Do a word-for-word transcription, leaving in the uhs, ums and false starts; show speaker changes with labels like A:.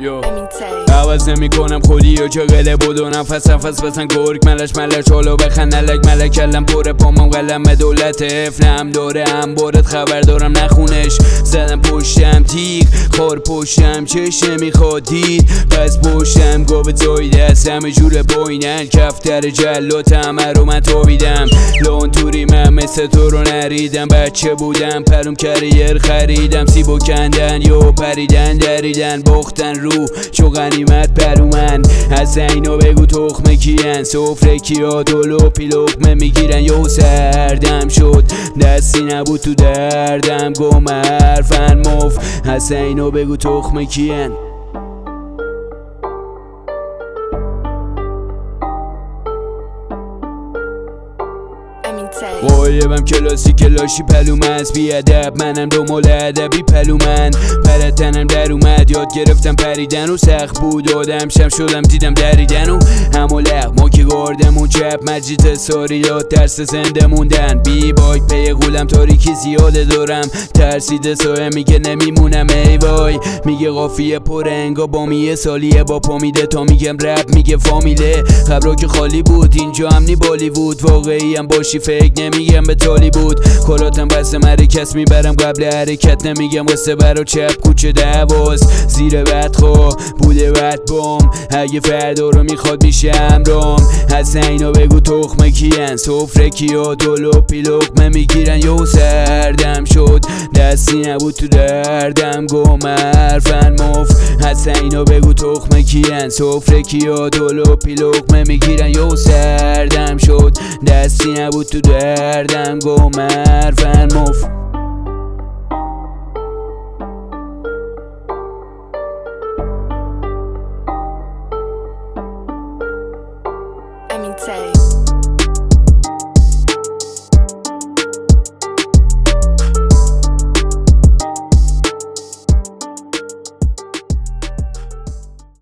A: یو عوض نمی کنم خودی و چه قله بود و نفس نفس بزن گرگ ملش ملش حالا بخن نلک ملک کلم پره پامم قلم دولت افلم دوره هم بارد خبر دارم نخونش زدم پشتم تیغ خار پشتم چش نمیخواد دید پس پشتم گوه زایده است همه جور باینن کفتر جلات همه رو من تابیدم لون توری من مثل تو رو نریدم بچه بودم پروم کریر خریدم سیبو کندن یا پریدن دریدن باختن رو چو غنیمت پرومن از اینو بگو تخمه کین سفره کیا دلو پیلقمه میگیرن یو سردم شد دستی نبود تو دردم گم حرفن مف از اینو بگو تخمه کین قایبم کلاسی کلاشی پلوم از بی ادب منم دنبال ادبی پلومن پرتنم در اومد یاد گرفتم پریدن و سخت بود آدم شم شدم دیدم دریدن و همو لغ ما که گاردمون چپ مجید ساری داد ترس زنده موندن بی بای پی غولم تاریکی زیاده دارم ترسیده سایه میگه نمیمونم ای وای میگه قافیه پر انگا با میه سالیه با پا میده تا میگم رپ میگه فامیله خبرا که خالی بود اینجا هم نی بالیوود واقعی هم باشی فکر نمیگم به تالی بود کلاتم بسته مرکز میبرم قبل حرکت نمیگم قصه برا چپ کوچه دواز زیر بدخواه بوده بد بام اگه فردا رو میخواد میشه امرام از اینو بگو تخمه کین سفره کیا دلو پیلقمه میگیرن یو سردم شد دستی نبود تو دردم گم حرفن مف از اینو بگو تخمه کین سفره کیا دلو پیلقمه میگیرن یو سردم شد دستی نبود تو دردم گم حرفن مف